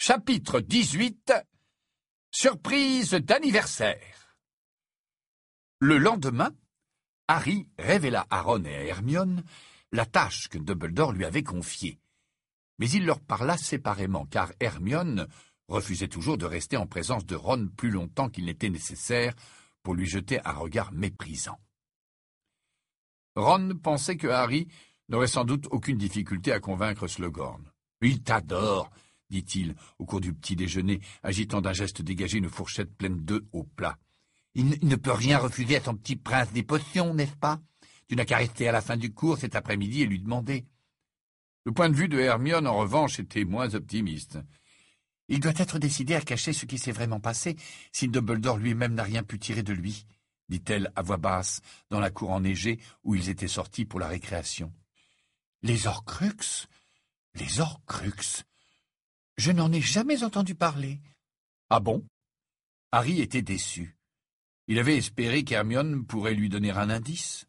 Chapitre 18. Surprise d'anniversaire. Le lendemain, Harry révéla à Ron et à Hermione la tâche que Dumbledore lui avait confiée. Mais il leur parla séparément, car Hermione refusait toujours de rester en présence de Ron plus longtemps qu'il n'était nécessaire pour lui jeter un regard méprisant. Ron pensait que Harry n'aurait sans doute aucune difficulté à convaincre Slughorn. « Il t'adore !» dit-il au cours du petit déjeuner, agitant d'un geste dégagé une fourchette pleine d'œufs au plat. « Il ne peut rien refuser à ton petit prince des potions, n'est-ce pas? Tu n'as qu'à rester à la fin du cours cet après-midi et lui demander. » Le point de vue de Hermione, en revanche, était moins optimiste. « Il doit être décidé à cacher ce qui s'est vraiment passé, si Dumbledore lui-même n'a rien pu tirer de lui, » dit-elle à voix basse, dans la cour enneigée où ils étaient sortis pour la récréation. « Les Horcruxes? Les Horcruxes? Je n'en ai jamais entendu parler. » « Ah bon ?» Harry était déçu. Il avait espéré qu'Hermione pourrait lui donner un indice.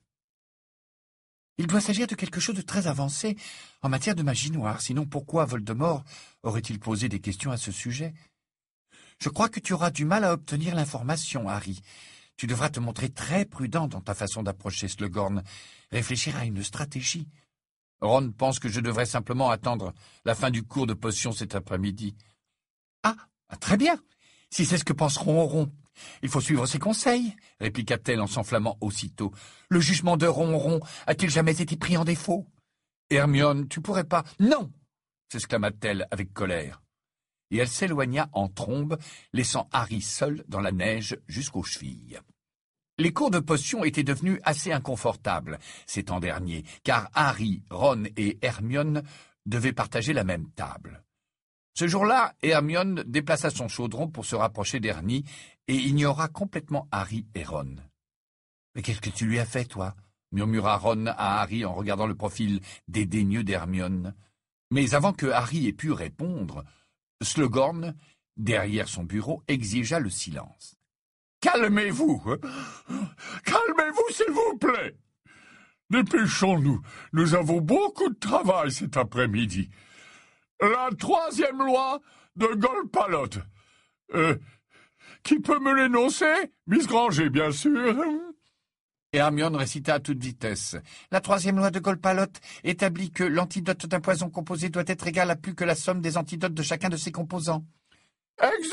« Il doit s'agir de quelque chose de très avancé en matière de magie noire, sinon pourquoi Voldemort aurait-il posé des questions à ce sujet? Je crois que tu auras du mal à obtenir l'information, Harry. Tu devras te montrer très prudent dans ta façon d'approcher Slughorn, réfléchir à une stratégie. Ron pense que je devrais simplement attendre la fin du cours de potions cet après-midi. »« Ah, très bien, si c'est ce que pense Ronron. Il faut suivre ses conseils, » répliqua-t-elle en s'enflammant aussitôt. « Le jugement de Ronron a-t-il jamais été pris en défaut? »« Hermione, tu pourrais pas... »« Non !» s'exclama-t-elle avec colère. Et elle s'éloigna en trombe, laissant Harry seul dans la neige jusqu'aux chevilles. Les cours de potions étaient devenus assez inconfortables ces temps derniers, car Harry, Ron et Hermione devaient partager la même table. Ce jour-là, Hermione déplaça son chaudron pour se rapprocher d'Ernie et ignora complètement Harry et Ron. « Mais qu'est-ce que tu lui as fait, toi ?» murmura Ron à Harry en regardant le profil dédaigneux d'Hermione. Mais avant que Harry ait pu répondre, Slughorn, derrière son bureau, exigea le silence. « Calmez-vous! Calmez-vous, s'il vous plaît! Dépêchons-nous, nous avons beaucoup de travail cet après-midi. La 3e loi de Golpalot. Qui peut me l'énoncer? Miss Granger, bien sûr. » Et Hermione récita à toute vitesse. « La 3e loi de Golpalot établit que l'antidote d'un poison composé doit être égal à plus que la somme des antidotes de chacun de ses composants. »« Exactement !»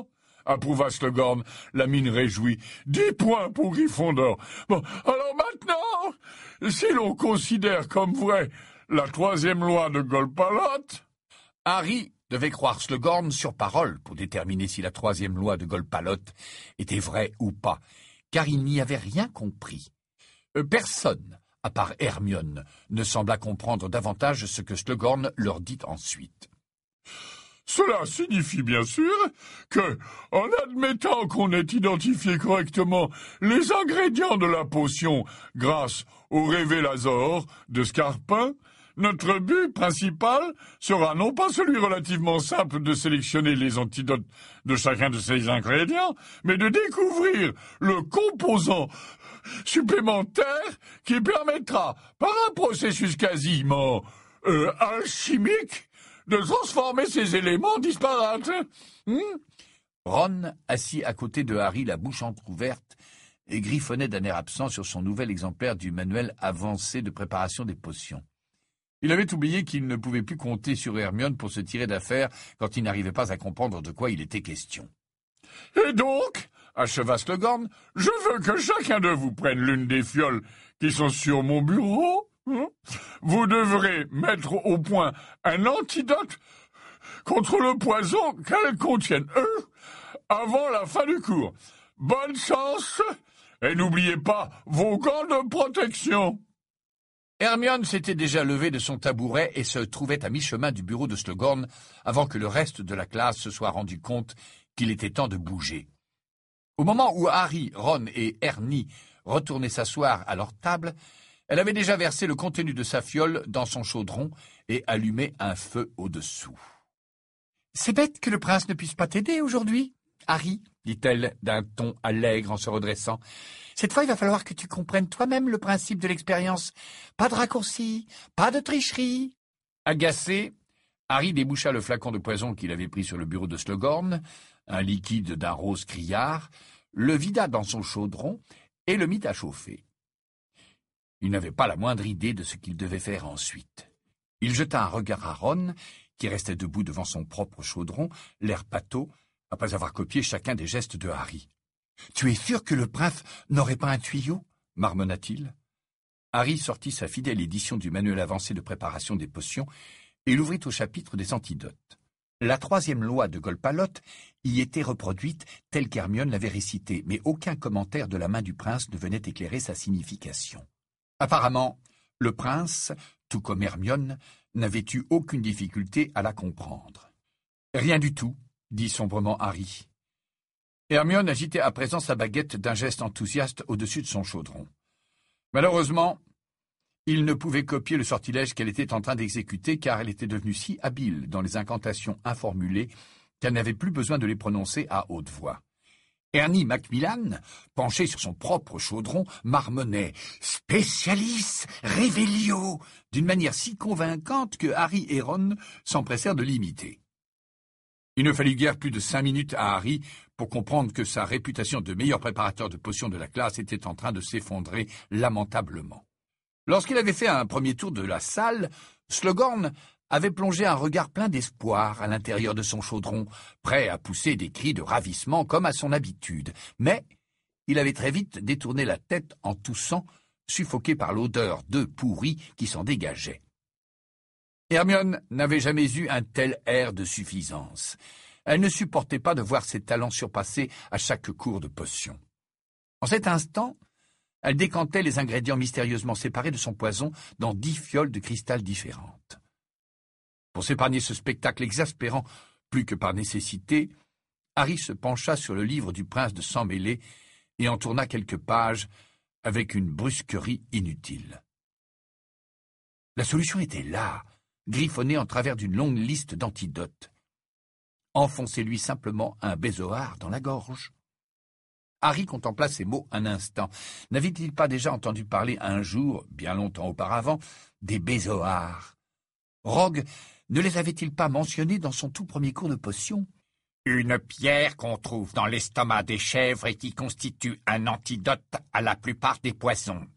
approuva Slughorn, la mine réjouie. 10 points pour Gryffondor. Bon, alors maintenant, si l'on considère comme vraie la 3e loi de Golpalot... Harry devait croire Slughorn sur parole pour déterminer si la 3e loi de Golpalot était vraie ou pas, car il n'y avait rien compris. Personne, à part Hermione, ne sembla comprendre davantage ce que Slughorn leur dit ensuite. Cela signifie bien sûr que, en admettant qu'on ait identifié correctement les ingrédients de la potion grâce au Révélazor de Scarpin, notre but principal sera non pas celui relativement simple de sélectionner les antidotes de chacun de ces ingrédients, mais de découvrir le composant supplémentaire qui permettra, par un processus quasiment alchimique, de transformer ces éléments disparates. Ron, assis à côté de Harry, la bouche entrouverte, et griffonnait d'un air absent sur son nouvel exemplaire du manuel avancé de préparation des potions. Il avait oublié qu'il ne pouvait plus compter sur Hermione pour se tirer d'affaire quand il n'arrivait pas à comprendre de quoi il était question. « Et donc, acheva Slughorn, je veux que chacun de vous prenne l'une des fioles qui sont sur mon bureau. Vous devrez mettre au point un antidote contre le poison qu'elles contiennent, avant la fin du cours. Bonne chance et n'oubliez pas vos gants de protection. » Hermione s'était déjà levée de son tabouret et se trouvait à mi-chemin du bureau de Slughorn avant que le reste de la classe se soit rendu compte qu'il était temps de bouger. Au moment où Harry, Ron et Ernie retournaient s'asseoir à leur table, elle avait déjà versé le contenu de sa fiole dans son chaudron et allumé un feu au-dessous. « C'est bête que le prince ne puisse pas t'aider aujourd'hui, Harry, » dit-elle d'un ton allègre en se redressant. « Cette fois, il va falloir que tu comprennes toi-même le principe de l'expérience. Pas de raccourcis, pas de tricherie. » Agacé, Harry déboucha le flacon de poison qu'il avait pris sur le bureau de Slughorn, un liquide d'un rose criard, le vida dans son chaudron et le mit à chauffer. Il n'avait pas la moindre idée de ce qu'il devait faire ensuite. Il jeta un regard à Ron, qui restait debout devant son propre chaudron, l'air pâteau, après avoir copié chacun des gestes de Harry. « Tu es sûr que le prince n'aurait pas un tuyau ?» marmonna-t-il. Harry sortit sa fidèle édition du manuel avancé de préparation des potions et l'ouvrit au chapitre des antidotes. La 3e loi de Golpalotte y était reproduite telle qu'Hermione l'avait récitée, mais aucun commentaire de la main du prince ne venait éclairer sa signification. Apparemment, le prince, tout comme Hermione, n'avait eu aucune difficulté à la comprendre. « Rien du tout, » dit sombrement Harry. Hermione agitait à présent sa baguette d'un geste enthousiaste au-dessus de son chaudron. Malheureusement, il ne pouvait copier le sortilège qu'elle était en train d'exécuter car elle était devenue si habile dans les incantations informulées qu'elle n'avait plus besoin de les prononcer à haute voix. Ernie Macmillan, penché sur son propre chaudron, marmonnait « Specialis Revelio » d'une manière si convaincante que Harry et Ron s'empressèrent de l'imiter. Il ne fallut guère plus de 5 minutes à Harry pour comprendre que sa réputation de meilleur préparateur de potions de la classe était en train de s'effondrer lamentablement. Lorsqu'il avait fait un premier tour de la salle, Slughorn avait plongé un regard plein d'espoir à l'intérieur de son chaudron, prêt à pousser des cris de ravissement comme à son habitude. Mais il avait très vite détourné la tête en toussant, suffoqué par l'odeur d'œufs pourris qui s'en dégageait. Hermione n'avait jamais eu un tel air de suffisance. Elle ne supportait pas de voir ses talents surpassés à chaque cours de potion. En cet instant, elle décantait les ingrédients mystérieusement séparés de son poison dans 10 fioles de cristal différentes. Pour s'épargner ce spectacle exaspérant, plus que par nécessité, Harry se pencha sur le livre du prince de Sang-Mêlé et en tourna quelques pages avec une brusquerie inutile. La solution était là, griffonnée en travers d'une longue liste d'antidotes. Enfoncez-lui simplement un bézoard dans la gorge. Harry contempla ces mots un instant. N'avait-il pas déjà entendu parler un jour, bien longtemps auparavant, des bézoards? Rogue ne les avait-il pas mentionnés dans son tout premier cours de potions? Une pierre qu'on trouve dans l'estomac des chèvres et qui constitue un antidote à la plupart des poisons.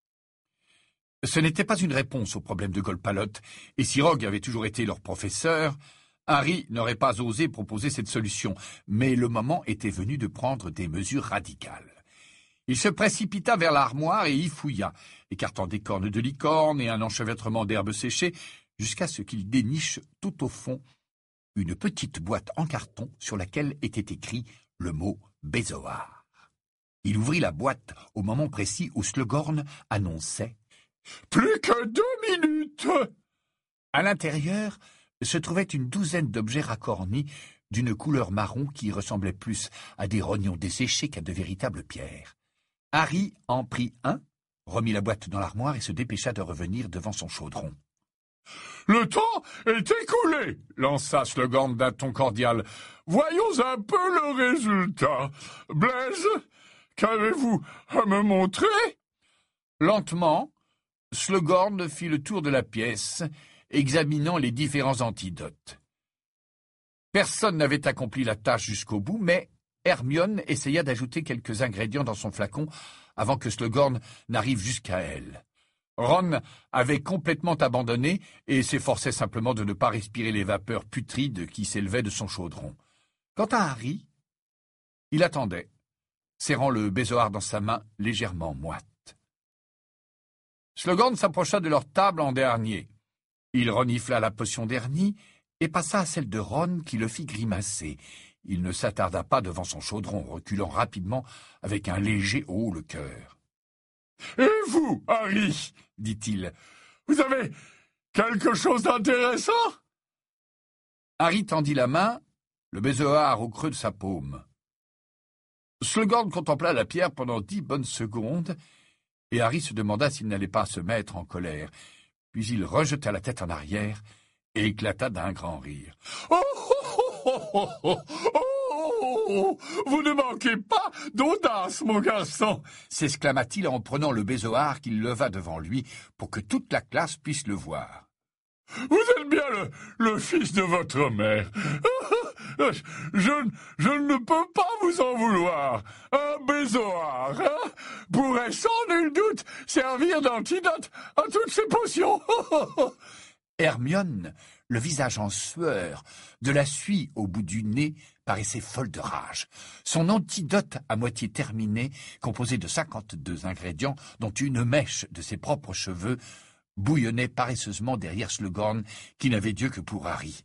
Ce n'était pas une réponse au problème de Golpalotte, et si Rogue avait toujours été leur professeur, Harry n'aurait pas osé proposer cette solution, mais le moment était venu de prendre des mesures radicales. Il se précipita vers l'armoire et y fouilla, écartant des cornes de licorne et un enchevêtrement d'herbes séchées, jusqu'à ce qu'il déniche tout au fond une petite boîte en carton sur laquelle était écrit le mot « bézoard ». Il ouvrit la boîte au moment précis où Slughorn annonçait « Plus que 2 minutes !» À l'intérieur se trouvait une douzaine d'objets racornis d'une couleur marron qui ressemblaient plus à des rognons desséchés qu'à de véritables pierres. Harry en prit un, remit la boîte dans l'armoire et se dépêcha de revenir devant son chaudron. « Le temps est écoulé !» lança Slughorn d'un ton cordial. « Voyons un peu le résultat. Blaise, qu'avez-vous à me montrer ?» Lentement, Slughorn fit le tour de la pièce, examinant les différents antidotes. Personne n'avait accompli la tâche jusqu'au bout, mais Hermione essaya d'ajouter quelques ingrédients dans son flacon avant que Slughorn n'arrive jusqu'à elle. Ron avait complètement abandonné et s'efforçait simplement de ne pas respirer les vapeurs putrides qui s'élevaient de son chaudron. Quant à Harry, il attendait, serrant le bézoard dans sa main légèrement moite. Slughorn s'approcha de leur table en dernier. Il renifla la potion d'Ernie et passa à celle de Ron qui le fit grimacer. Il ne s'attarda pas devant son chaudron, reculant rapidement avec un léger haut-le-cœur. « Et vous, Harry, dit-il, vous avez quelque chose d'intéressant ?» Harry tendit la main, le bézoard au creux de sa paume. Slughorn contempla la pierre pendant 10 bonnes secondes, et Harry se demanda s'il n'allait pas se mettre en colère. Puis il rejeta la tête en arrière et éclata d'un grand rire. « Oh, oh, oh, oh, oh, oh, vous ne manquez pas d'audace, mon garçon !» s'exclama-t-il en prenant le bézoard qu'il leva devant lui pour que toute la classe puisse le voir. Vous êtes bien le fils de votre mère. Je ne peux pas vous en vouloir. Un bézoard, hein, pourrait sans nul doute servir d'antidote à toutes ces potions. Hermione, le visage en sueur, de la suie au bout du nez, paraissait folle de rage. Son antidote à moitié terminé, composé de 52 ingrédients, dont une mèche de ses propres cheveux, bouillonnait paresseusement derrière Slughorn, qui n'avait Dieu que pour Harry.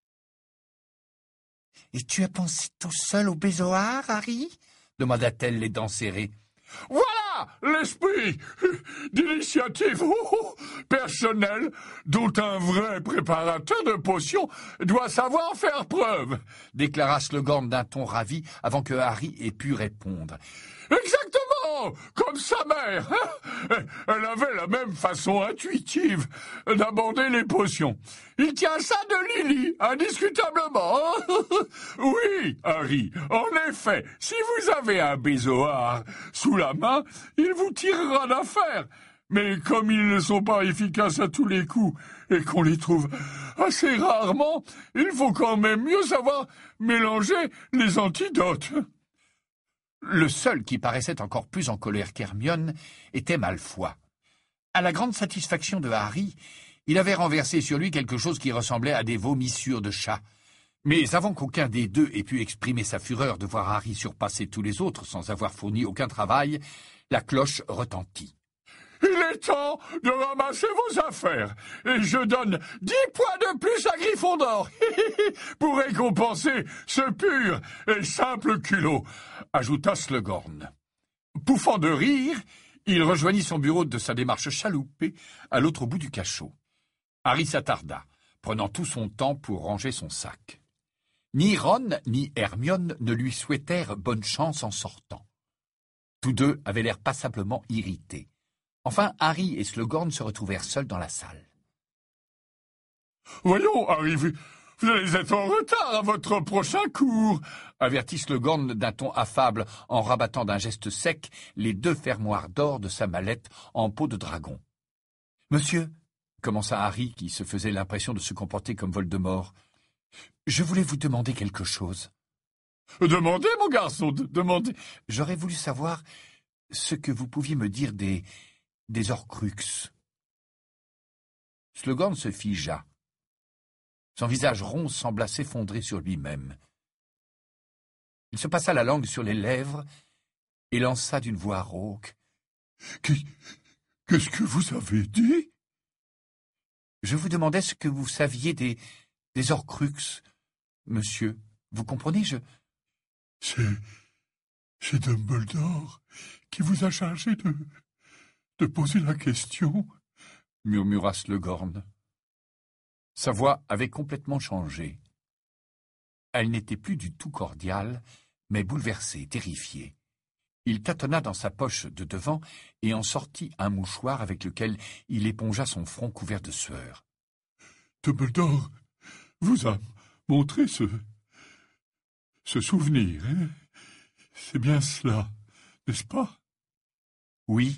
« Et tu as pensé tout seul au bézoard, Harry ?» demanda-t-elle, les dents serrées. « Voilà l'esprit d'initiative personnelle dont un vrai préparateur de potions doit savoir faire preuve, » déclara Slughorn d'un ton ravi avant que Harry ait pu répondre. « Exactement comme sa mère. Elle avait la même façon intuitive d'aborder les potions. Il tient ça de Lily, indiscutablement. Oui, Harry, en effet, si vous avez un bézoard sous la main, il vous tirera d'affaire. Mais comme ils ne sont pas efficaces à tous les coups et qu'on les trouve assez rarement, il faut quand même mieux savoir mélanger les antidotes. » Le seul qui paraissait encore plus en colère qu'Hermione était Malfoy. À la grande satisfaction de Harry, il avait renversé sur lui quelque chose qui ressemblait à des vomissures de chat. Mais avant qu'aucun des deux ait pu exprimer sa fureur de voir Harry surpasser tous les autres sans avoir fourni aucun travail, la cloche retentit. « Il est temps de ramasser vos affaires, et je donne 10 points de plus à Gryffondor pour récompenser ce pur et simple culot, » ajouta Slughorn. Pouffant de rire, il rejoignit son bureau de sa démarche chaloupée à l'autre bout du cachot. Harry s'attarda, prenant tout son temps pour ranger son sac. Ni Ron ni Hermione ne lui souhaitèrent bonne chance en sortant. Tous deux avaient l'air passablement irrités. Enfin, Harry et Slughorn se retrouvèrent seuls dans la salle. « Voyons, Harry, vous allez être en retard à votre prochain cours, » avertit Slughorn d'un ton affable en rabattant d'un geste sec les 2 fermoirs d'or de sa mallette en peau de dragon. « Monsieur, » commença Harry, qui se faisait l'impression de se comporter comme Voldemort, « je voulais vous demander quelque chose. »« Demandez, mon garçon, demandez. »« J'aurais voulu savoir ce que vous pouviez me dire des Horcruxes. » Slughorn se figea. Son visage rond sembla s'effondrer sur lui-même. Il se passa la langue sur les lèvres et lança d'une voix rauque. « Qu'est-ce que vous avez dit ?»« Je vous demandais ce que vous saviez des Horcruxes, monsieur. Vous comprenez, C'est Dumbledore qui vous a chargé de poser la question, » murmura Slughorn. Sa voix avait complètement changé. Elle n'était plus du tout cordiale, mais bouleversée, terrifiée. Il tâtonna dans sa poche de devant et en sortit un mouchoir avec lequel il épongea son front couvert de sueur. « Dumbledore vous a montré ce souvenir, hein? C'est bien cela, n'est-ce pas ?»« Oui, »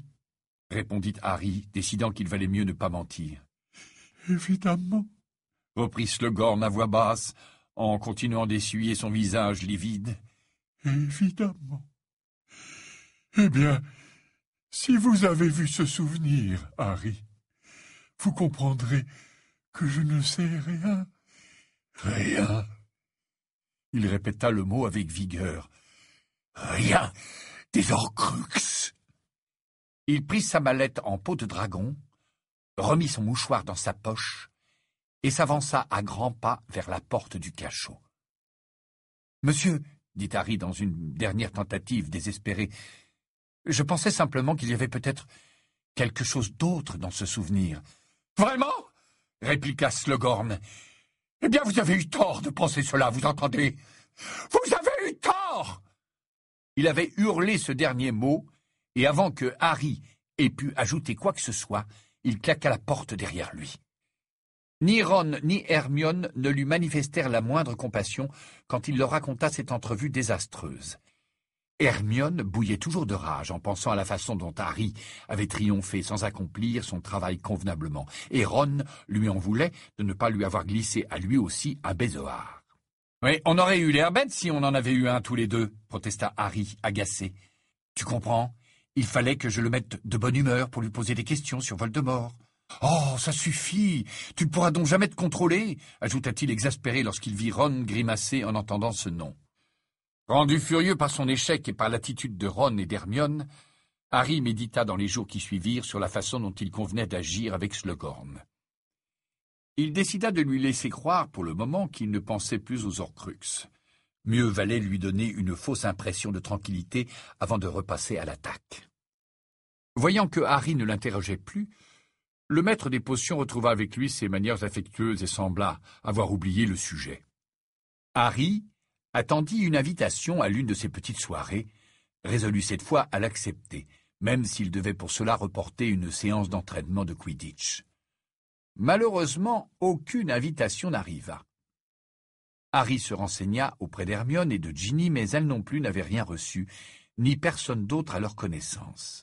répondit Harry, décidant qu'il valait mieux ne pas mentir. « Évidemment, » reprit Slughorn à voix basse, en continuant d'essuyer son visage livide. « Évidemment. Eh bien, si vous avez vu ce souvenir, Harry, vous comprendrez que je ne sais rien. » « Rien. » Il répéta le mot avec vigueur. « Rien des Horcruxes. » Il prit sa mallette en peau de dragon, remit son mouchoir dans sa poche et s'avança à grands pas vers la porte du cachot. « Monsieur, » dit Harry dans une dernière tentative désespérée, « je pensais simplement qu'il y avait peut-être quelque chose d'autre dans ce souvenir. »« Vraiment ?» répliqua Slughorn. « Eh bien, vous avez eu tort de penser cela, vous entendez ? Vous avez eu tort !» Il avait hurlé ce dernier mot, et avant que Harry ait pu ajouter quoi que ce soit, il claqua la porte derrière lui. Ni Ron ni Hermione ne lui manifestèrent la moindre compassion quand il leur raconta cette entrevue désastreuse. Hermione bouillait toujours de rage en pensant à la façon dont Harry avait triomphé sans accomplir son travail convenablement, et Ron lui en voulait de ne pas lui avoir glissé à lui aussi un bézoard. « Oui, on aurait eu l'air bête si on en avait eu un tous les deux, » protesta Harry, agacé. « Tu comprends? Il fallait que je le mette de bonne humeur pour lui poser des questions sur Voldemort. »« Oh, ça suffit! Tu ne pourras donc jamais te contrôler » ajouta-t-il exaspéré lorsqu'il vit Ron grimacer en entendant ce nom. Rendu furieux par son échec et par l'attitude de Ron et d'Hermione, Harry médita dans les jours qui suivirent sur la façon dont il convenait d'agir avec Slughorn. Il décida de lui laisser croire pour le moment qu'il ne pensait plus aux Horcruxes. Mieux valait lui donner une fausse impression de tranquillité avant de repasser à l'attaque. Voyant que Harry ne l'interrogeait plus, le maître des potions retrouva avec lui ses manières affectueuses et sembla avoir oublié le sujet. Harry attendit une invitation à l'une de ces petites soirées, résolu cette fois à l'accepter, même s'il devait pour cela reporter une séance d'entraînement de Quidditch. Malheureusement, aucune invitation n'arriva. Harry se renseigna auprès d'Hermione et de Ginny, mais elles non plus n'avaient rien reçu, ni personne d'autre à leur connaissance.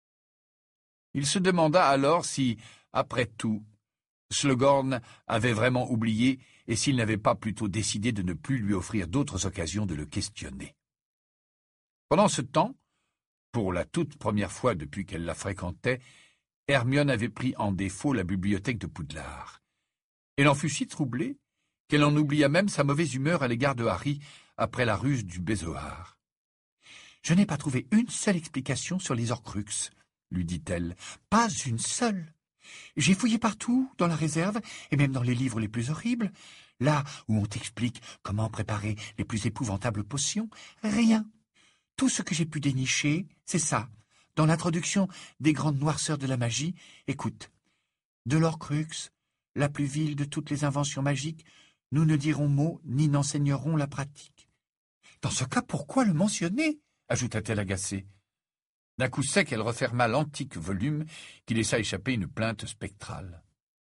Il se demanda alors si, après tout, Slughorn avait vraiment oublié et s'il n'avait pas plutôt décidé de ne plus lui offrir d'autres occasions de le questionner. Pendant ce temps, pour la toute première fois depuis qu'elle la fréquentait, Hermione avait pris en défaut la bibliothèque de Poudlard. Elle en fut si troublée qu'elle en oublia même sa mauvaise humeur à l'égard de Harry après la ruse du bézoard. « Je n'ai pas trouvé une seule explication sur les Horcruxes, » lui dit-elle. « Pas une seule. J'ai fouillé partout, dans la réserve, et même dans les livres les plus horribles, là où on t'explique comment préparer les plus épouvantables potions. Rien. Tout ce que j'ai pu dénicher, c'est ça. Dans l'introduction des grandes noirceurs de la magie, écoute. De l'Horcrux, la plus vile de toutes les inventions magiques, nous ne dirons mot ni n'enseignerons la pratique. Dans ce cas, pourquoi le mentionner? Ajouta-t-elle agacée. D'un coup sec, elle referma l'antique volume qui laissa échapper une plainte spectrale.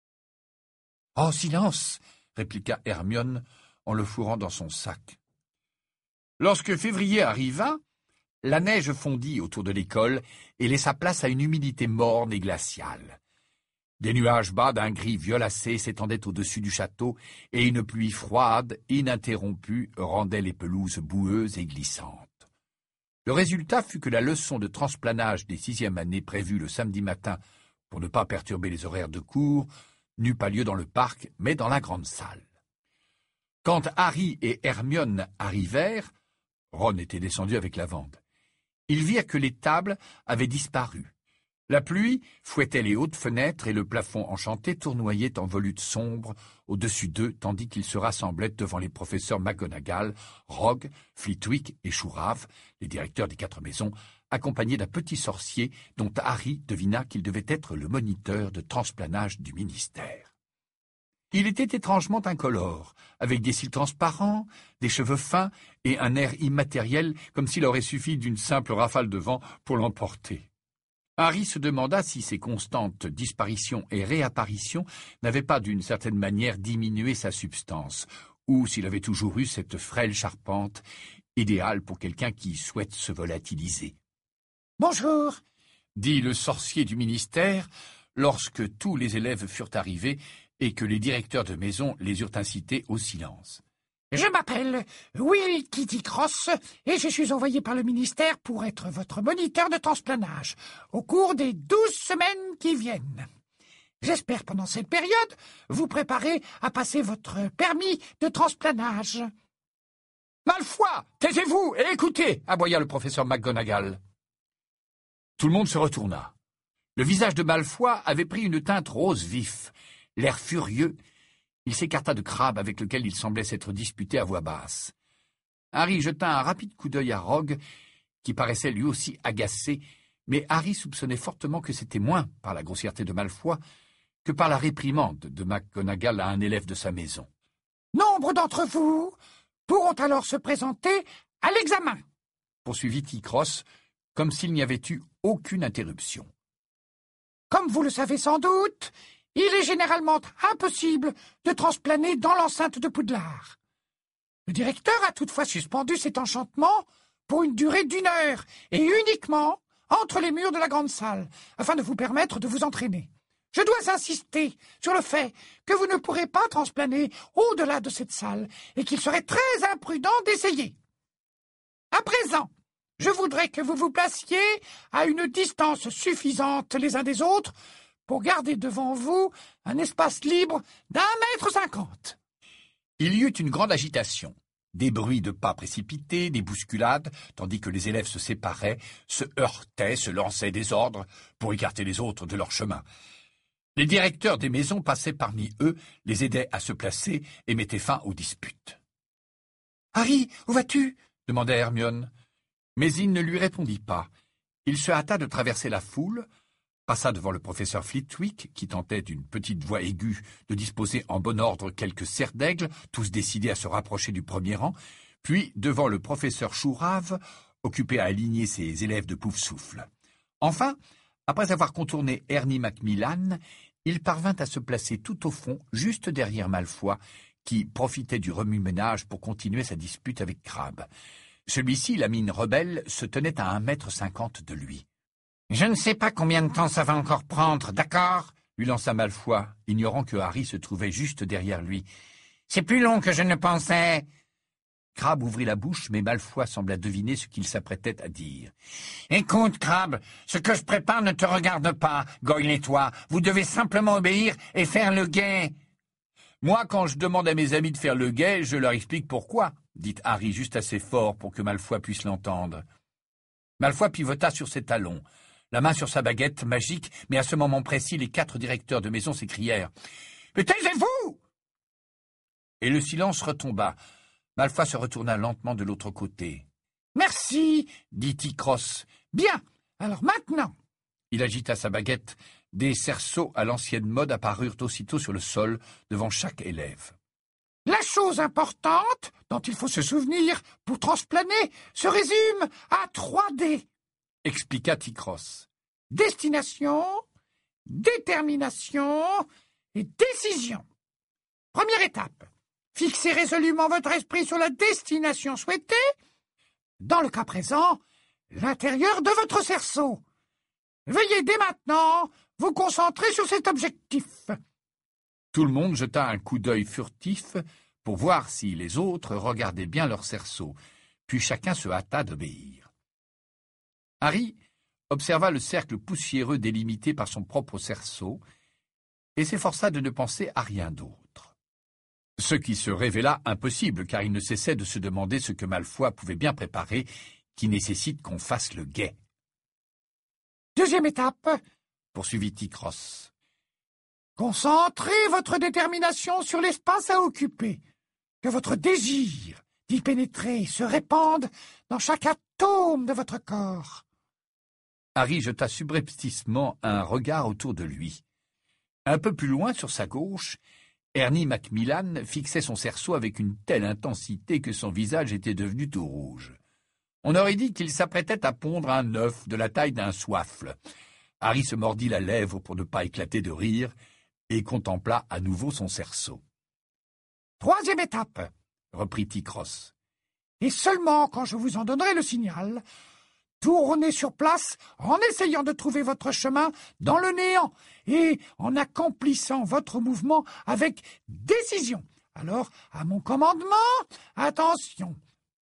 « Oh, silence !» répliqua Hermione en le fourrant dans son sac. Lorsque février arriva, la neige fondit autour de l'école et laissa place à une humidité morne et glaciale. Des nuages bas d'un gris violacé s'étendaient au-dessus du château et une pluie froide, ininterrompue, rendait les pelouses boueuses et glissantes. Le résultat fut que la leçon de transplanage des 6e années prévue le samedi matin pour ne pas perturber les horaires de cours n'eut pas lieu dans le parc, mais dans la grande salle. Quand Harry et Hermione arrivèrent, Ron était descendu avec Lavande. Ils virent que les tables avaient disparu. La pluie fouettait les hautes fenêtres et le plafond enchanté tournoyait en volutes sombres au-dessus d'eux tandis qu'ils se rassemblaient devant les professeurs McGonagall, Rogue, Flitwick et Chourave, les directeurs des 4 maisons, accompagnés d'un petit sorcier dont Harry devina qu'il devait être le moniteur de transplanage du ministère. Il était étrangement incolore, avec des cils transparents, des cheveux fins et un air immatériel comme s'il aurait suffi d'une simple rafale de vent pour l'emporter. Harry se demanda si ces constantes disparitions et réapparitions n'avaient pas d'une certaine manière diminué sa substance, ou s'il avait toujours eu cette frêle charpente, idéale pour quelqu'un qui souhaite se volatiliser. « Bonjour !» dit le sorcier du ministère, lorsque tous les élèves furent arrivés et que les directeurs de maison les eurent incités au silence. Je m'appelle Will Kitty Cross et je suis envoyé par le ministère pour être votre moniteur de transplanage au cours des 12 semaines qui viennent. J'espère pendant cette période vous préparer à passer votre permis de transplanage. Malfoy, taisez-vous et écoutez, aboya le professeur McGonagall. Tout le monde se retourna. Le visage de Malfoy avait pris une teinte rose vif, l'air furieux. Il s'écarta de Crabbe avec lequel il semblait s'être disputé à voix basse. Harry jeta un rapide coup d'œil à Rogue, qui paraissait lui aussi agacé, mais Harry soupçonnait fortement que c'était moins par la grossièreté de Malfoy que par la réprimande de McGonagall à un élève de sa maison. « Nombre d'entre vous pourront alors se présenter à l'examen, » poursuivit T-Cross, comme s'il n'y avait eu aucune interruption. « Comme vous le savez sans doute, il est généralement impossible de transplaner dans l'enceinte de Poudlard. Le directeur a toutefois suspendu cet enchantement pour une durée d'1 heure, et uniquement entre les murs de la grande salle, afin de vous permettre de vous entraîner. Je dois insister sur le fait que vous ne pourrez pas transplaner au-delà de cette salle, et qu'il serait très imprudent d'essayer. À présent, je voudrais que vous vous placiez à une distance suffisante les uns des autres pour garder devant vous un espace libre d'1,50 m. Il y eut une grande agitation. Des bruits de pas précipités, des bousculades, tandis que les élèves se séparaient, se heurtaient, se lançaient des ordres pour écarter les autres de leur chemin. Les directeurs des maisons passaient parmi eux, les aidaient à se placer et mettaient fin aux disputes. « Harry, où vas-tu » demanda Hermione. Mais il ne lui répondit pas. Il se hâta de traverser la foule, passa devant le professeur Flitwick, qui tentait d'une petite voix aiguë de disposer en bon ordre quelques serres d'aigle, tous décidés à se rapprocher du premier rang, puis devant le professeur Chourave, occupé à aligner ses élèves de Poufsouffle. Enfin, après avoir contourné Ernie Macmillan, il parvint à se placer tout au fond, juste derrière Malfoy, qui profitait du remue-ménage pour continuer sa dispute avec Crabbe. Celui-ci, la mine rebelle, se tenait à 1,50 m de lui. « Je ne sais pas combien de temps ça va encore prendre, d'accord ?» lui lança Malfoy, ignorant que Harry se trouvait juste derrière lui. « C'est plus long que je ne pensais. » Crabbe ouvrit la bouche, mais Malfoy sembla deviner ce qu'il s'apprêtait à dire. « Écoute, Crabbe, ce que je prépare ne te regarde pas, Goyle et toi. Vous devez simplement obéir et faire le guet. »« Moi, quand je demande à mes amis de faire le guet, je leur explique pourquoi, » dit Harry juste assez fort pour que Malfoy puisse l'entendre. Malfoy pivota sur ses talons, la main sur sa baguette magique, mais à ce moment précis, les 4 directeurs de maison s'écrièrent « Mais taisez-vous » Et le silence retomba. Malfoy se retourna lentement de l'autre côté. « Merci, dit Ticross. Bien, alors maintenant !» Il agita sa baguette. Des cerceaux à l'ancienne mode apparurent aussitôt sur le sol devant chaque élève. « La chose importante dont il faut se souvenir pour transplaner se résume à 3D, expliqua Ticross. Destination, détermination et décision. Première étape. Fixez résolument votre esprit sur la destination souhaitée. Dans le cas présent, l'intérieur de votre cerceau. Veuillez dès maintenant vous concentrer sur cet objectif. » Tout le monde jeta un coup d'œil furtif pour voir si les autres regardaient bien leur cerceau, puis chacun se hâta d'obéir. Harry observa le cercle poussiéreux délimité par son propre cerceau et s'efforça de ne penser à rien d'autre. Ce qui se révéla impossible, car il ne cessait de se demander ce que Malfoy pouvait bien préparer qui nécessite qu'on fasse le guet. « Deuxième étape, » poursuivit Ticross. « Concentrez votre détermination sur l'espace à occuper, que votre désir d'y pénétrer se répande dans chaque atome de votre corps. » Harry jeta subrepticement un regard autour de lui. Un peu plus loin, sur sa gauche, Ernie Macmillan fixait son cerceau avec une telle intensité que son visage était devenu tout rouge. On aurait dit qu'il s'apprêtait à pondre un œuf de la taille d'un soifle. Harry se mordit la lèvre pour ne pas éclater de rire et contempla à nouveau son cerceau. « Troisième étape, » reprit Ticross. « Et seulement quand je vous en donnerai le signal, tournez sur place en essayant de trouver votre chemin dans le néant et en accomplissant votre mouvement avec décision. Alors, à mon commandement, attention. 1 »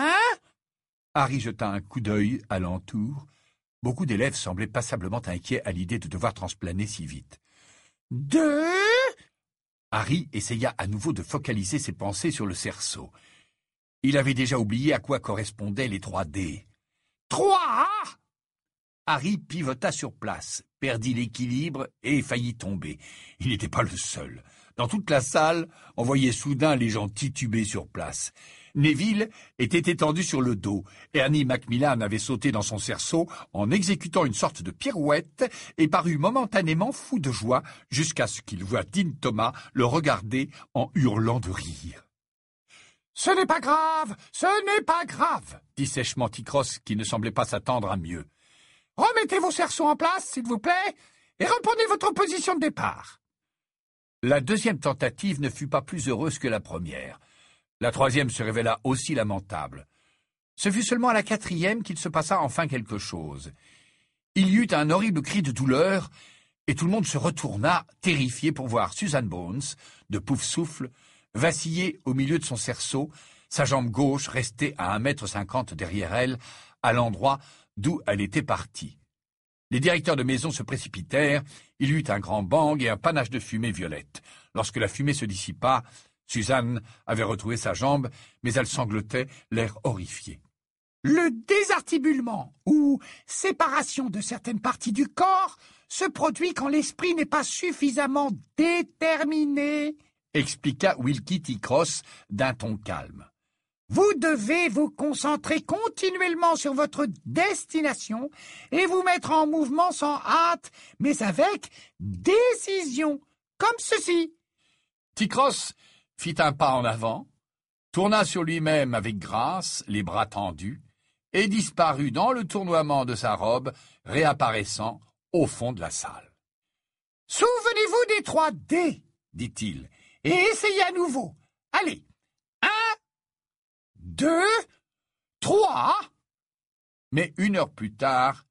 Harry jeta un coup d'œil alentour. Beaucoup d'élèves semblaient passablement inquiets à l'idée de devoir transplaner si vite. 2 Harry essaya à nouveau de focaliser ses pensées sur le cerceau. Il avait déjà oublié à quoi correspondaient les 3D. 3 Harry pivota sur place, perdit l'équilibre et faillit tomber. Il n'était pas le seul. Dans toute la salle, on voyait soudain les gens tituber sur place. Neville était étendu sur le dos. Ernie Macmillan avait sauté dans son cerceau en exécutant une sorte de pirouette et parut momentanément fou de joie jusqu'à ce qu'il voie Dean Thomas le regarder en hurlant de rire. « Ce n'est pas grave, ce n'est pas grave !» dit sèchement Ticross, qui ne semblait pas s'attendre à mieux. « Remettez vos cerceaux en place, s'il vous plaît, et reprenez votre position de départ. » La deuxième tentative ne fut pas plus heureuse que la première. La troisième se révéla aussi lamentable. Ce fut seulement à la 4e qu'il se passa enfin quelque chose. Il y eut un horrible cri de douleur, et tout le monde se retourna, terrifié, pour voir Susan Bones, de Pouf-Souffle, vaciller au milieu de son cerceau, sa jambe gauche restée à 1,50 m derrière elle, à l'endroit d'où elle était partie. Les directeurs de maison se précipitèrent, il y eut un grand bang et un panache de fumée violette. Lorsque la fumée se dissipa, Suzanne avait retrouvé sa jambe, mais elle sanglotait, l'air horrifié. Le désarticulement ou séparation de certaines parties du corps se produit quand l'esprit n'est pas suffisamment déterminé, expliqua Wilkie T-Cross d'un ton calme. Vous devez vous concentrer continuellement sur votre destination et vous mettre en mouvement sans hâte, mais avec décision, comme ceci. T-Cross fit un pas en avant, tourna sur lui-même avec grâce, les bras tendus, et disparut dans le tournoiement de sa robe, réapparaissant au fond de la salle. « Souvenez-vous des 3 D, dit-il, et essayez à nouveau. Allez, 1, 2, 3. » Mais 1 heure plus tard,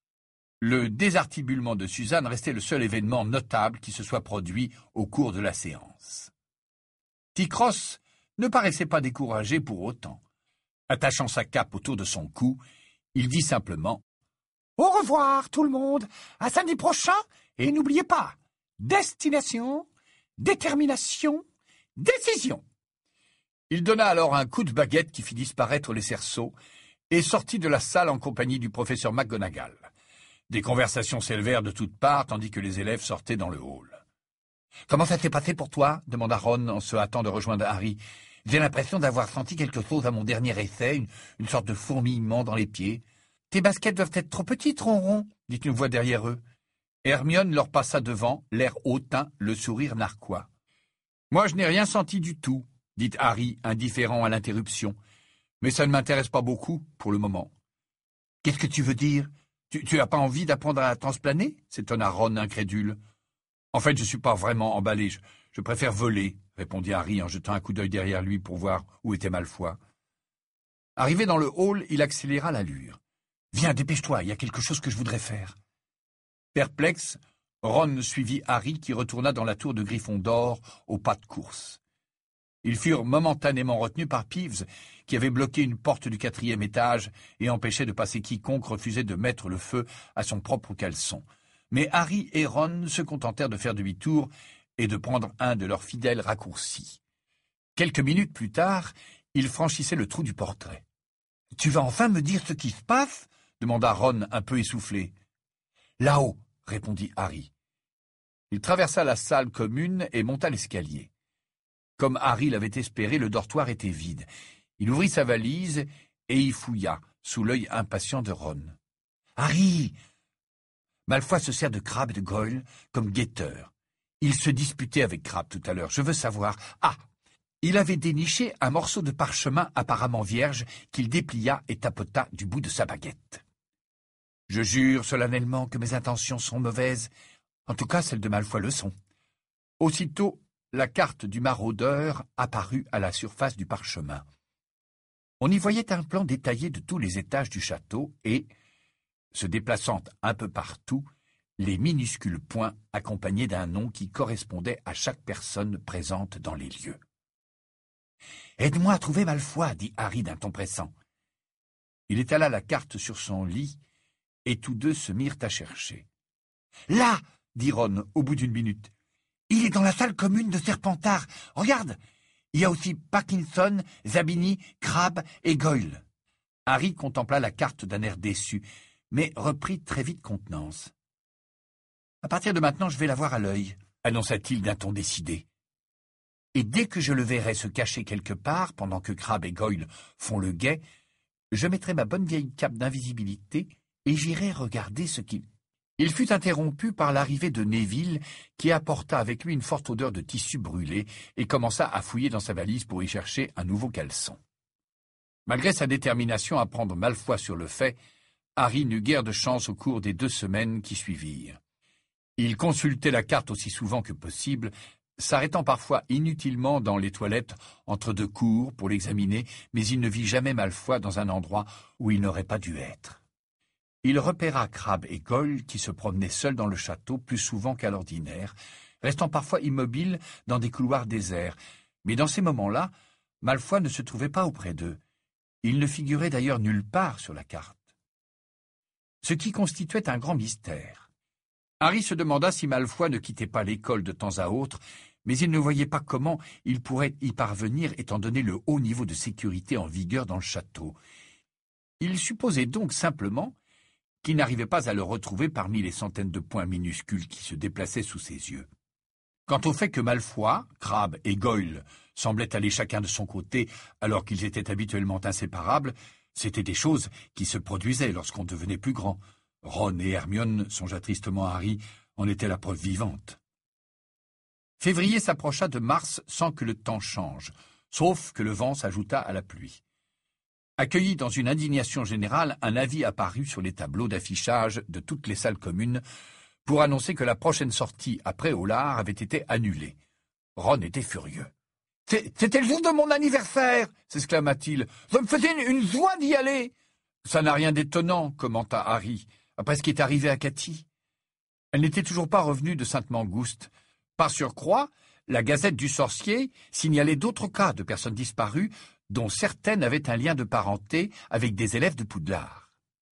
le désarticulement de Suzanne restait le seul événement notable qui se soit produit au cours de la séance. T-Cross ne paraissait pas découragé pour autant. Attachant sa cape autour de son cou, il dit simplement « Au revoir, tout le monde, à samedi prochain, et n'oubliez pas, destination, détermination, décision !» Il donna alors un coup de baguette qui fit disparaître les cerceaux et sortit de la salle en compagnie du professeur McGonagall. Des conversations s'élevèrent de toutes parts tandis que les élèves sortaient dans le hall. « Comment ça s'est passé pour toi ?» demanda Ron en se hâtant de rejoindre Harry. « J'ai l'impression d'avoir senti quelque chose à mon dernier essai, une sorte de fourmillement dans les pieds. »« Tes baskets doivent être trop petites, Ronron » dit une voix derrière eux. Hermione leur passa devant, l'air hautain, le sourire narquois. « Moi, je n'ai rien senti du tout, » dit Harry, indifférent à l'interruption. « Mais ça ne m'intéresse pas beaucoup, pour le moment. »« Qu'est-ce que tu veux dire ? Tu n'as pas envie d'apprendre à transplaner ?» s'étonna Ron incrédule. « En fait, je ne suis pas vraiment emballé. Je préfère voler, » répondit Harry en jetant un coup d'œil derrière lui pour voir où était Malfoy. Arrivé dans le hall, il accéléra l'allure. « Viens, dépêche-toi, il y a quelque chose que je voudrais faire. » Perplexe, Ron suivit Harry qui retourna dans la tour de Gryffondor au pas de course. Ils furent momentanément retenus par Peeves, qui avait bloqué une porte du 4e étage et empêchait de passer quiconque refusait de mettre le feu à son propre caleçon. Mais Harry et Ron se contentèrent de faire demi-tour et de prendre un de leurs fidèles raccourcis. Quelques minutes plus tard, ils franchissaient le trou du portrait. « Tu vas enfin me dire ce qui se passe ?» demanda Ron un peu essoufflé. « Là-haut » répondit Harry. Il traversa la salle commune et monta l'escalier. Comme Harry l'avait espéré, le dortoir était vide. Il ouvrit sa valise et y fouilla, sous l'œil impatient de Ron. « Harry !» Malfoy se sert de Crabbe et de Goyle comme guetteur. Il se disputait avec Crabbe tout à l'heure. Je veux savoir... Ah ! Il avait déniché un morceau de parchemin apparemment vierge qu'il déplia et tapota du bout de sa baguette. « Je jure solennellement que mes intentions sont mauvaises. En tout cas, celles de Malfoy le sont. » Aussitôt, la carte du maraudeur apparut à la surface du parchemin. On y voyait un plan détaillé de tous les étages du château et, se déplaçant un peu partout, les minuscules points accompagnés d'un nom qui correspondait à chaque personne présente dans les lieux. « Aide-moi à trouver Malfoy, » dit Harry d'un ton pressant. Il étala la carte sur son lit, et tous deux se mirent à chercher. « Là !» dit Ron au bout d'une minute. « Il est dans la salle commune de Serpentard. Regarde, il y a aussi Parkinson, Zabini, Crabbe et Goyle. » Harry contempla la carte d'un air déçu, mais reprit très vite contenance. « À partir de maintenant, je vais la voir à l'œil, » annonça-t-il d'un ton décidé. « Et dès que je le verrai se cacher quelque part, pendant que Crabbe et Goyle font le guet, je mettrai ma bonne vieille cape d'invisibilité et j'irai regarder ce qu'il... » Il fut interrompu par l'arrivée de Neville, qui apporta avec lui une forte odeur de tissu brûlé et commença à fouiller dans sa valise pour y chercher un nouveau caleçon. Malgré sa détermination à prendre Malfoy sur le fait, Harry n'eut guère de chance au cours des 2 semaines qui suivirent. Il consultait la carte aussi souvent que possible, s'arrêtant parfois inutilement dans les toilettes entre deux cours pour l'examiner, mais il ne vit jamais Malfoy dans un endroit où il n'aurait pas dû être. Il repéra Crabbe et Goyle qui se promenaient seuls dans le château plus souvent qu'à l'ordinaire, restant parfois immobiles dans des couloirs déserts. Mais dans ces moments-là, Malfoy ne se trouvait pas auprès d'eux. Il ne figurait d'ailleurs nulle part sur la carte. Ce qui constituait un grand mystère. Harry se demanda si Malfoy ne quittait pas l'école de temps à autre, mais il ne voyait pas comment il pourrait y parvenir étant donné le haut niveau de sécurité en vigueur dans le château. Il supposait donc simplement qu'il n'arrivait pas à le retrouver parmi les centaines de points minuscules qui se déplaçaient sous ses yeux. Quant au fait que Malfoy, Crabbe et Goyle semblaient aller chacun de son côté alors qu'ils étaient habituellement inséparables, c'étaient des choses qui se produisaient lorsqu'on devenait plus grand. Ron et Hermione, songea tristement Harry, en étaient la preuve vivante. Février s'approcha de mars sans que le temps change, sauf que le vent s'ajouta à la pluie. Accueilli dans une indignation générale, un avis apparut sur les tableaux d'affichage de toutes les salles communes pour annoncer que la prochaine sortie après Hollard avait été annulée. Ron était furieux. « C'était le jour de mon anniversaire !» s'exclama-t-il. « Ça me faisait une joie d'y aller !»« Ça n'a rien d'étonnant » commenta Harry, après ce qui est arrivé à Cathy. Elle n'était toujours pas revenue de Sainte-Mangouste. Par surcroît, la Gazette du Sorcier signalait d'autres cas de personnes disparues dont certaines avaient un lien de parenté avec des élèves de Poudlard.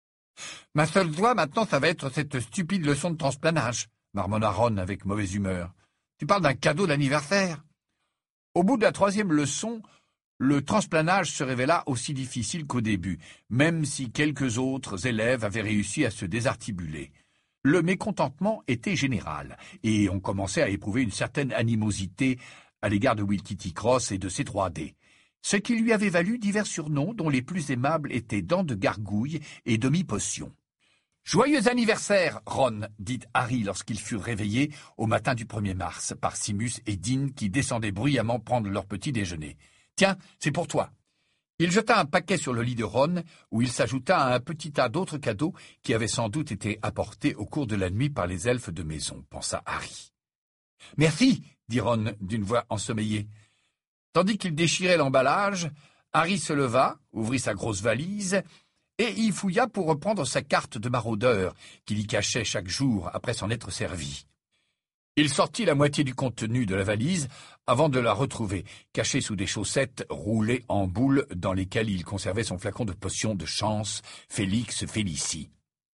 « Ma seule joie maintenant, ça va être cette stupide leçon de transplanage » marmonna Ron avec mauvaise humeur. « Tu parles d'un cadeau d'anniversaire ?» Au bout de la 3e leçon, le transplanage se révéla aussi difficile qu'au début, même si quelques autres élèves avaient réussi à se désartibuler. Le mécontentement était général, et on commençait à éprouver une certaine animosité à l'égard de Will Kitty Cross et de ses 3D, ce qui lui avait valu divers surnoms dont les plus aimables étaient Dents de Gargouille et Demi-Potion. « Joyeux anniversaire, Ron !» dit Harry lorsqu'ils furent réveillés au matin du 1er mars par Simus et Dean qui descendaient bruyamment prendre leur petit déjeuner. « Tiens, c'est pour toi !» Il jeta un paquet sur le lit de Ron, où il s'ajouta à un petit tas d'autres cadeaux qui avaient sans doute été apportés au cours de la nuit par les elfes de maison, pensa Harry. « Merci !» dit Ron d'une voix ensommeillée. Tandis qu'il déchirait l'emballage, Harry se leva, ouvrit sa grosse valise, et y fouilla pour reprendre sa carte de maraudeur, qu'il y cachait chaque jour après s'en être servi. Il sortit la moitié du contenu de la valise avant de la retrouver, cachée sous des chaussettes roulées en boule dans lesquelles il conservait son flacon de potion de chance, Félix Félicie.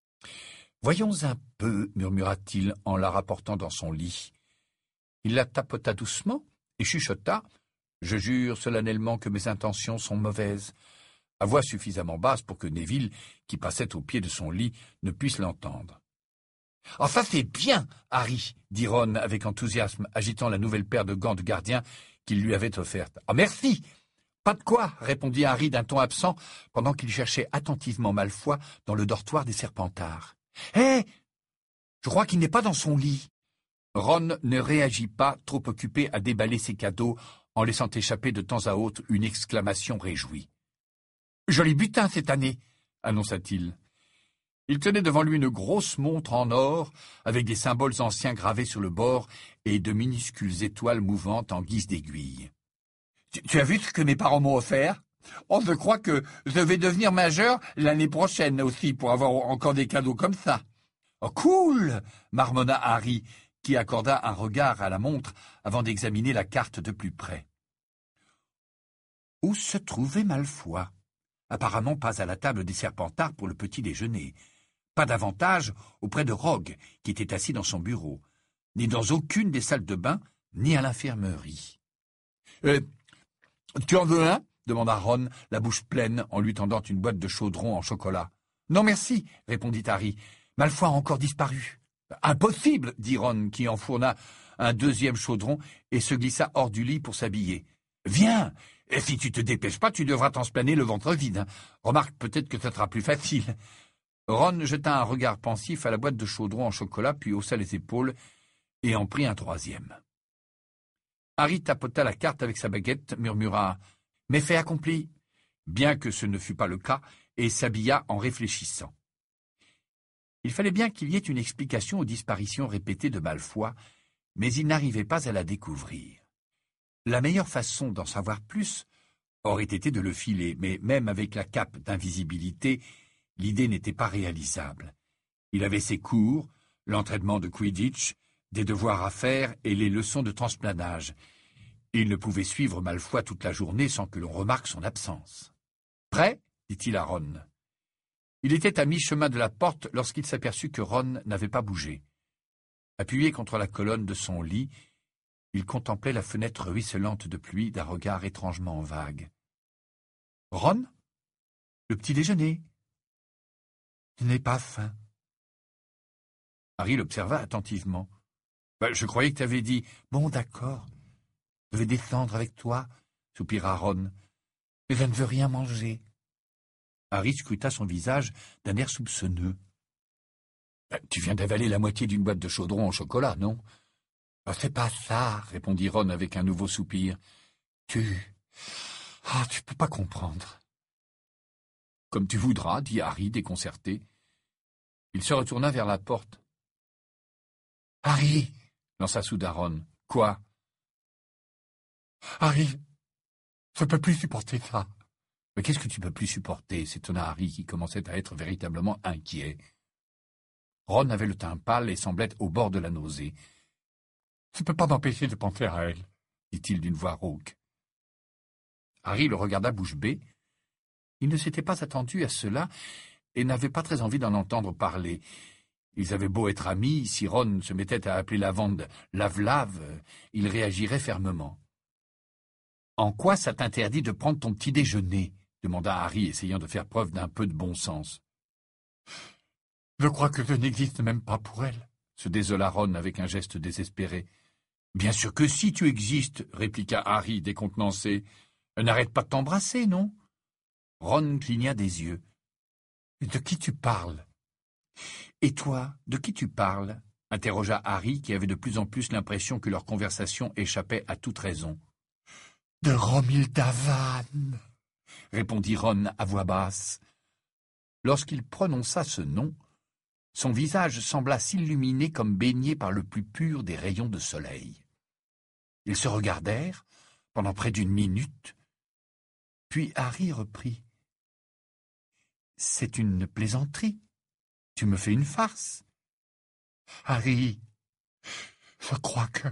« Voyons un peu, » murmura-t-il en la rapportant dans son lit. Il la tapota doucement et chuchota « Je jure solennellement que mes intentions sont mauvaises », à voix suffisamment basse pour que Neville, qui passait au pied de son lit, ne puisse l'entendre. « Ah, ça c'est bien, Harry !» dit Ron avec enthousiasme, agitant la nouvelle paire de gants de gardien qu'il lui avait offerte. « Ah, merci !»« Pas de quoi !» répondit Harry d'un ton absent, pendant qu'il cherchait attentivement Malfoy dans le dortoir des Serpentards. « Hé ! Je crois qu'il n'est pas dans son lit !» Ron ne réagit pas, trop occupé à déballer ses cadeaux, en laissant échapper de temps à autre une exclamation réjouie. « Joli butin cette année !» annonça-t-il. Il tenait devant lui une grosse montre en or, avec des symboles anciens gravés sur le bord et de minuscules étoiles mouvantes en guise d'aiguille. « Tu as vu ce que mes parents m'ont offert ? Oh, je crois que je vais devenir majeur l'année prochaine aussi pour avoir encore des cadeaux comme ça. »« Oh, cool !» marmonna Harry, qui accorda un regard à la montre avant d'examiner la carte de plus près. Où se trouvait Malfoy ? Apparemment pas à la table des Serpentards pour le petit déjeuner. Pas davantage auprès de Rogue, qui était assis dans son bureau, ni dans aucune des salles de bain, ni à l'infirmerie. « Tu en veux un ?» demanda Ron, la bouche pleine, en lui tendant une boîte de chaudron en chocolat. « Non, merci !» répondit Harry. « Malfoy a encore disparu. »« Impossible !» dit Ron, qui enfourna un 2e chaudron et se glissa hors du lit pour s'habiller. « Viens ! Et si tu te dépêches pas, tu devras transplaner le ventre vide. Remarque peut-être que ça sera plus facile. » Ron jeta un regard pensif à la boîte de chaudron en chocolat, puis haussa les épaules et en prit un 3e. Harry tapota la carte avec sa baguette, murmura « Méfait accompli !» bien que ce ne fût pas le cas, et s'habilla en réfléchissant. Il fallait bien qu'il y ait une explication aux disparitions répétées de Malfoy, mais il n'arrivait pas à la découvrir. La meilleure façon d'en savoir plus aurait été de le filer, mais même avec la cape d'invisibilité, l'idée n'était pas réalisable. Il avait ses cours, l'entraînement de Quidditch, des devoirs à faire et les leçons de transplanage. Il ne pouvait suivre Malfoy toute la journée sans que l'on remarque son absence. « Prêt ?» dit-il à Ron. Il était à mi-chemin de la porte lorsqu'il s'aperçut que Ron n'avait pas bougé. Appuyé contre la colonne de son lit, il contemplait la fenêtre ruisselante de pluie d'un regard étrangement vague. « Ron, le petit déjeuner. »« Je n'ai pas faim. » Harry l'observa attentivement. « Je croyais que tu avais dit... »« Bon, d'accord. Je vais descendre avec toi, » soupira Ron. « Mais je ne veux rien manger. » Harry scruta son visage d'un air soupçonneux. « Tu viens d'avaler la moitié d'une boîte de chaudron au chocolat, non ?»« C'est pas ça, » répondit Ron avec un nouveau soupir. « Tu peux pas comprendre. »« Comme tu voudras, » dit Harry, déconcerté. Il se retourna vers la porte. « Harry !» lança soudain Ron. « Quoi ?»« Harry, je peux plus supporter ça. »« Mais qu'est-ce que tu peux plus supporter ?» s'étonna Harry, qui commençait à être véritablement inquiet. Ron avait le teint pâle et semblait au bord de la nausée. « Je ne peux pas m'empêcher de penser à elle, » dit-il d'une voix rauque. Harry le regarda bouche bée. Il ne s'était pas attendu à cela et n'avait pas très envie d'en entendre parler. Ils avaient beau être amis, si Ron se mettait à appeler Lavande Lave-Lave, il réagirait fermement. « En quoi ça t'interdit de prendre ton petit déjeuner ?» demanda Harry, essayant de faire preuve d'un peu de bon sens. « Je crois que je n'existe même pas pour elle, » se désola Ron avec un geste désespéré. « Bien sûr que si tu existes, » répliqua Harry décontenancé. « Elle n'arrête pas de t'embrasser, non ?» Ron cligna des yeux. « De qui tu parles ?»« Et toi, de qui tu parles ?» interrogea Harry, qui avait de plus en plus l'impression que leur conversation échappait à toute raison. « De Romilda Vane !» répondit Ron à voix basse. Lorsqu'il prononça ce nom, son visage sembla s'illuminer comme baigné par le plus pur des rayons de soleil. Ils se regardèrent pendant près d'une minute, puis Harry reprit. « C'est une plaisanterie. Tu me fais une farce. »« Harry, je crois que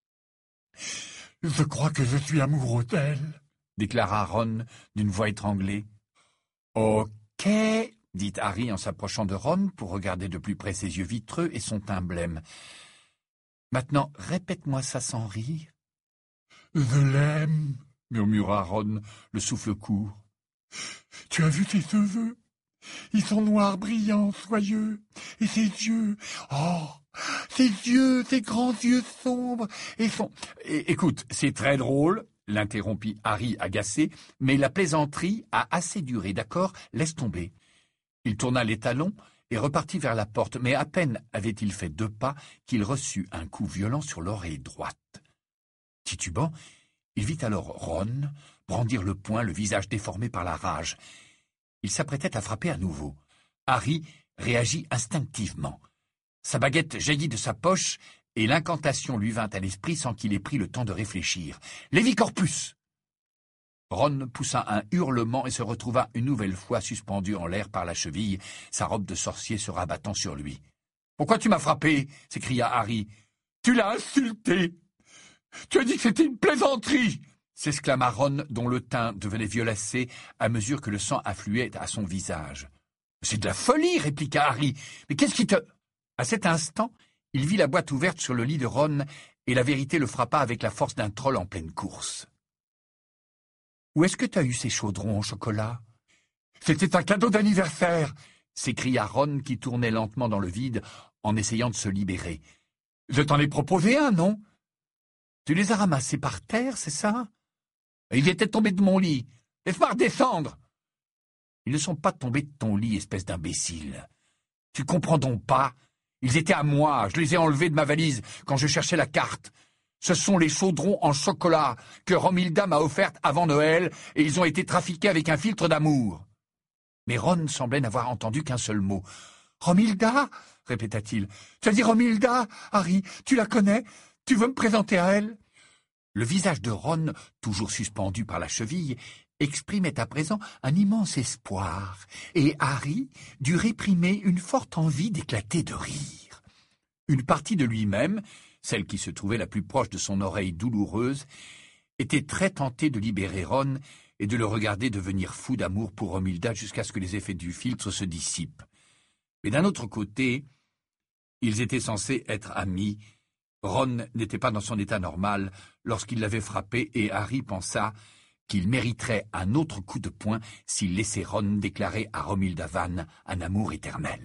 je suis amoureux d'elle, » déclara Ron d'une voix étranglée. « Ok, » dit Harry en s'approchant de Ron pour regarder de plus près ses yeux vitreux et son teint blême. « Maintenant, répète-moi ça sans rire. »« Je l'aime, » murmura Ron, le souffle court. « Tu as vu ses cheveux? Ils sont noirs, brillants, soyeux. Et ses yeux, oh, ses yeux, ses grands yeux sombres, et son... »« Écoute, c'est très drôle, » l'interrompit Harry agacé, « mais la plaisanterie a assez duré, d'accord? Laisse tomber. » Il tourna les talons et repartit vers la porte, mais à peine avait-il fait 2 pas qu'il reçut un coup violent sur l'oreille droite. Titubant, il vit alors Ron brandir le poing, le visage déformé par la rage. Il s'apprêtait à frapper à nouveau. Harry réagit instinctivement. Sa baguette jaillit de sa poche et l'incantation lui vint à l'esprit sans qu'il ait pris le temps de réfléchir. « Lévicorpus !» Ron poussa un hurlement et se retrouva une nouvelle fois suspendu en l'air par la cheville, sa robe de sorcier se rabattant sur lui. « Pourquoi tu m'as frappé ?» s'écria Harry. « Tu l'as insulté. Tu as dit que c'était une plaisanterie !» s'exclama Ron, dont le teint devenait violacé à mesure que le sang affluait à son visage. « C'est de la folie !» répliqua Harry. « Mais qu'est-ce qui te... » À cet instant, il vit la boîte ouverte sur le lit de Ron et la vérité le frappa avec la force d'un troll en pleine course. « Où est-ce que tu as eu ces chaudrons au chocolat ?»« C'était un cadeau d'anniversaire !» s'écria Ron qui tournait lentement dans le vide en essayant de se libérer. « Je t'en ai proposé un, non ? Tu les as ramassés par terre, c'est ça ? Ils étaient tombés de mon lit. Laisse-moi redescendre !»« Ils ne sont pas tombés de ton lit, espèce d'imbécile. Tu comprends donc pas ? Ils étaient à moi, je les ai enlevés de ma valise quand je cherchais la carte. Ce sont les chaudrons en chocolat que Romilda m'a offerts avant Noël et ils ont été trafiqués avec un filtre d'amour. » Mais Ron semblait n'avoir entendu qu'un seul mot. « Romilda ?» répéta-t-il. « Tu as dit Romilda, Harry, tu la connais ? Tu veux me présenter à elle ?» Le visage de Ron, toujours suspendu par la cheville, exprimait à présent un immense espoir, et Harry dut réprimer une forte envie d'éclater de rire. Une partie de lui-même, celle qui se trouvait la plus proche de son oreille douloureuse, était très tentée de libérer Ron et de le regarder devenir fou d'amour pour Romilda jusqu'à ce que les effets du filtre se dissipent. Mais d'un autre côté, ils étaient censés être amis. Ron n'était pas dans son état normal lorsqu'il l'avait frappé et Harry pensa qu'il mériterait un autre coup de poing s'il laissait Ron déclarer à Romilda Vann un amour éternel.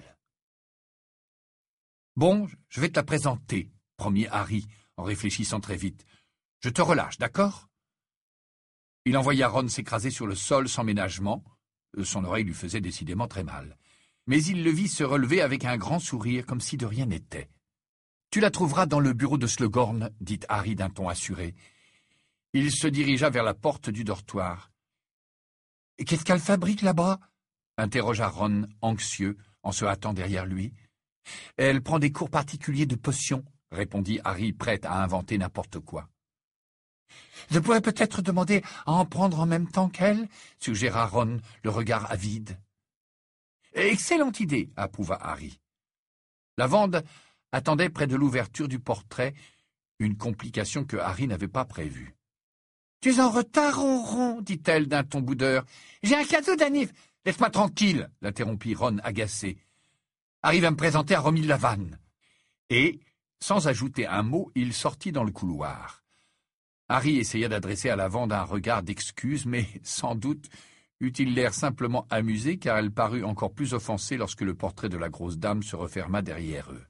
« Bon, je vais te la présenter, » promit Harry en réfléchissant très vite. « Je te relâche, d'accord ?» Il envoya Ron s'écraser sur le sol sans ménagement. Son oreille lui faisait décidément très mal. Mais il le vit se relever avec un grand sourire, comme si de rien n'était. « Tu la trouveras dans le bureau de Slughorn, » dit Harry d'un ton assuré. Il se dirigea vers la porte du dortoir. « Qu'est-ce qu'elle fabrique là-bas » interrogea Ron, anxieux, en se hâtant derrière lui. « Elle prend des cours particuliers de potions, » répondit Harry, prêt à inventer n'importe quoi. « Je pourrais peut-être demander à en prendre en même temps qu'elle » suggéra Ron, le regard avide. « Excellente idée » approuva Harry. Lavande attendait près de l'ouverture du portrait, une complication que Harry n'avait pas prévue. « Tu es en retard, Ronron, dit-elle d'un ton boudeur. « J'ai un cadeau d'anniv. »« Laisse-moi tranquille, l'interrompit Ron agacé. « Harry va me présenter à Romilda Vann. » Et, sans ajouter un mot, il sortit dans le couloir. Harry essaya d'adresser à Lavande un regard d'excuse, mais sans doute eut-il l'air simplement amusé, car elle parut encore plus offensée lorsque le portrait de la grosse dame se referma derrière eux.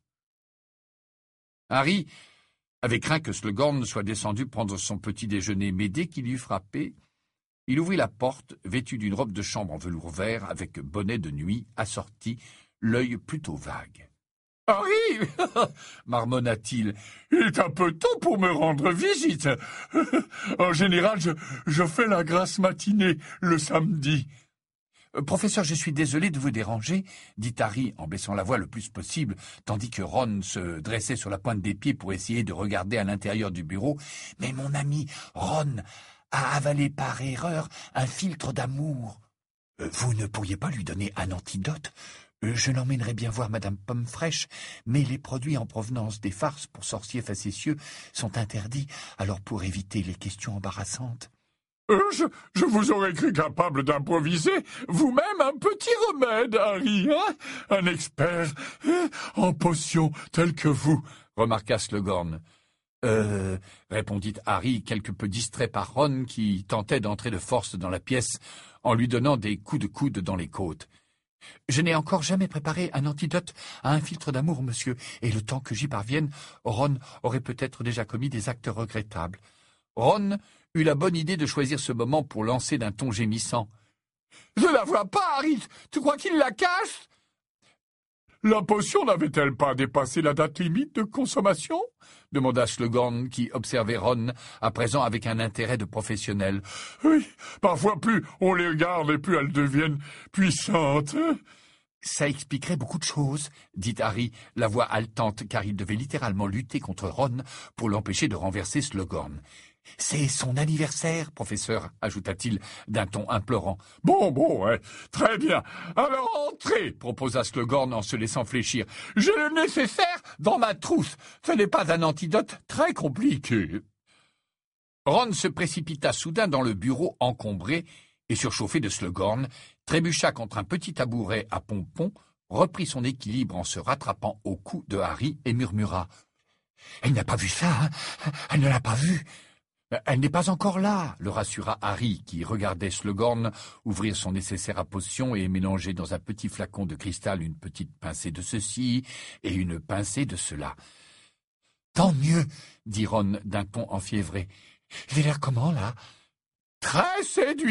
Harry avait craint que Slughorn soit descendu prendre son petit déjeuner, mais dès qu'il eut frappé, il ouvrit la porte, vêtu d'une robe de chambre en velours vert, avec bonnet de nuit assorti, l'œil plutôt vague. « Harry !» marmonna-t-il. « Il est un peu tôt pour me rendre visite. En général, je fais la grasse matinée le samedi. » « Professeur, je suis désolé de vous déranger, » dit Harry en baissant la voix le plus possible, tandis que Ron se dressait sur la pointe des pieds pour essayer de regarder à l'intérieur du bureau. « Mais mon ami Ron a avalé par erreur un filtre d'amour. Vous ne pourriez pas lui donner un antidote ? Je l'emmènerais bien voir Madame Pomme-Fraîche, mais les produits en provenance des farces pour sorciers facétieux sont interdits, alors pour éviter les questions embarrassantes. » Je vous aurais cru capable d'improviser vous-même un petit remède, Harry, hein? Un expert en potions tel que vous, remarqua Slughorn. Répondit Harry, quelque peu distrait par Ron, qui tentait d'entrer de force dans la pièce en lui donnant des coups de coude dans les côtes. « Je n'ai encore jamais préparé un antidote à un filtre d'amour, monsieur, et le temps que j'y parvienne, Ron aurait peut-être déjà commis des actes regrettables. » Ron eut la bonne idée de choisir ce moment pour lancer d'un ton gémissant. « Je la vois pas, Harry. Tu crois qu'il la cache ?» La potion n'avait-elle pas dépassé la date limite de consommation ? Demanda Slughorn, qui observait Ron à présent avec un intérêt de professionnel. « Oui, parfois plus on les regarde et plus elles deviennent puissantes. » Ça expliquerait beaucoup de choses, dit Harry, la voix haletante, car il devait littéralement lutter contre Ron pour l'empêcher de renverser Slughorn. « C'est son anniversaire, professeur, ajouta-t-il d'un ton implorant. « Bon, très bien. Alors entrez, proposa Slughorn en se laissant fléchir. J'ai le nécessaire dans ma trousse. Ce n'est pas un antidote très compliqué. » Ron se précipita soudain dans le bureau encombré et surchauffé de Slughorn, trébucha contre un petit tabouret à pompons, reprit son équilibre en se rattrapant au cou de Harry et murmura. « Elle n'a pas vu ça, hein? Elle ne l'a pas vu. » « Elle n'est pas encore là, » le rassura Harry, qui regardait Slughorn ouvrir son nécessaire à potion et mélanger dans un petit flacon de cristal une petite pincée de ceci et une pincée de cela. « Tant mieux, » dit Ron d'un ton enfiévré. « J'ai l'air comment, là ?»« Très séduisant, »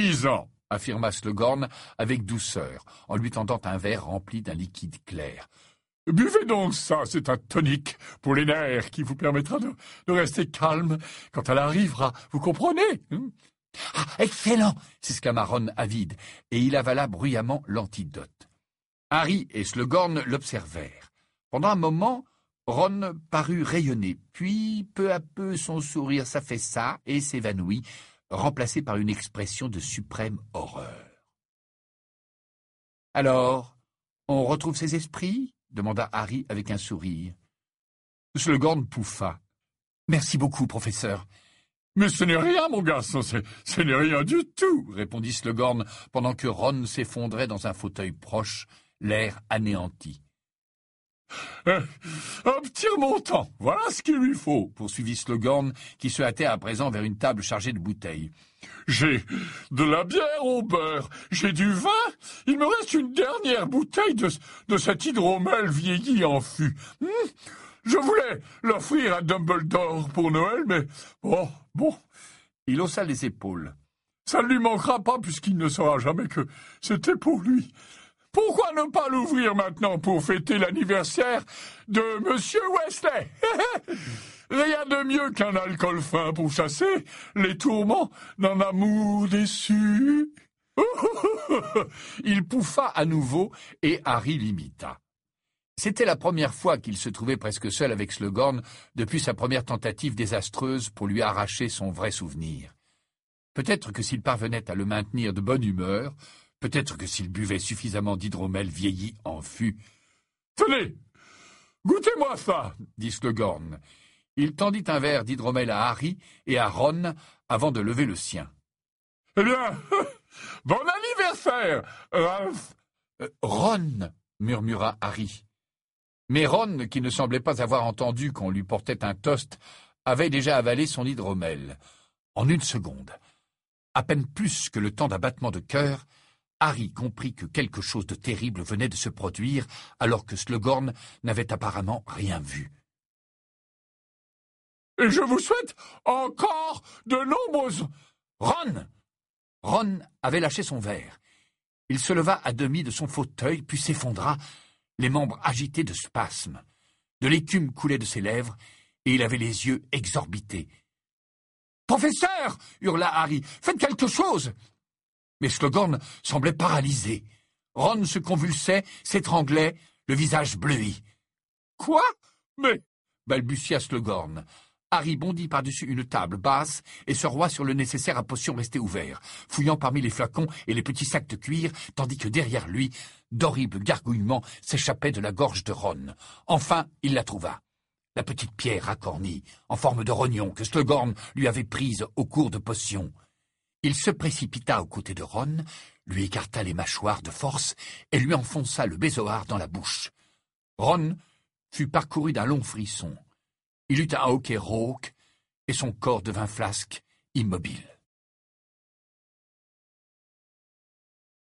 affirma Slughorn avec douceur, en lui tendant un verre rempli d'un liquide clair. Buvez donc ça, c'est un tonique pour les nerfs qui vous permettra de rester calme quand elle arrivera, vous comprenez? « Ah, excellent !» s'exclama Ron avide, et il avala bruyamment l'antidote. Harry et Slughorn l'observèrent. Pendant un moment, Ron parut rayonner, puis peu à peu son sourire s'affaissa et s'évanouit, remplacé par une expression de suprême horreur. « Alors, on retrouve ses esprits ?» demanda Harry avec un sourire. Slughorn pouffa. « Merci beaucoup, professeur. »« Mais ce n'est rien, mon garçon, ce n'est rien du tout, » répondit Slughorn pendant que Ron s'effondrait dans un fauteuil proche, l'air anéanti. « Obtire mon temps, voilà ce qu'il lui faut, » poursuivit Slughorn, qui se hâtait à présent vers une table chargée de bouteilles. « J'ai de la bière au beurre, j'ai du vin, il me reste une dernière bouteille de cet hydromel vieilli en fût. Je voulais l'offrir à Dumbledore pour Noël, mais bon. » Il haussa les épaules. « Ça ne lui manquera pas puisqu'il ne saura jamais que c'était pour lui. Pourquoi ne pas l'ouvrir maintenant pour fêter l'anniversaire de Monsieur Weasley? Rien de mieux qu'un alcool fin pour chasser les tourments d'un amour déçu. » Il pouffa à nouveau et Harry l'imita. C'était la première fois qu'il se trouvait presque seul avec Slughorn depuis sa première tentative désastreuse pour lui arracher son vrai souvenir. Peut-être que s'il parvenait à le maintenir de bonne humeur, peut-être que s'il buvait suffisamment d'hydromel vieilli en fût. « Tenez, goûtez-moi ça !» dit Slughorn. Il tendit un verre d'hydromel à Harry et à Ron avant de lever le sien. « Eh bien, bon anniversaire, Ralph !»« Ron !» murmura Harry. Mais Ron, qui ne semblait pas avoir entendu qu'on lui portait un toast, avait déjà avalé son hydromel. En une seconde, à peine plus que le temps d'un battement de cœur, Harry comprit que quelque chose de terrible venait de se produire, alors que Slughorn n'avait apparemment rien vu. « Et je vous souhaite encore de nombreuses... »« Ron !» Ron avait lâché son verre. Il se leva à demi de son fauteuil, puis s'effondra, les membres agités de spasmes. De l'écume coulait de ses lèvres, et il avait les yeux exorbités. « Professeur !» hurla Harry. « Faites quelque chose !» Mais Slughorn semblait paralysé. Ron se convulsait, s'étranglait, le visage bleui. « Quoi ? Mais... » balbutia Slughorn. Harry bondit par-dessus une table basse et se roua sur le nécessaire à potions resté ouvert, fouillant parmi les flacons et les petits sacs de cuir, tandis que derrière lui, d'horribles gargouillements s'échappaient de la gorge de Ron. Enfin, il la trouva. La petite pierre racornie, en forme de rognon, que Slughorn lui avait prise au cours de potions. Il se précipita aux côtés de Ron, lui écarta les mâchoires de force et lui enfonça le bézoard dans la bouche. Ron fut parcouru d'un long frisson. Il eut un hoquet rauque et son corps devint flasque, immobile.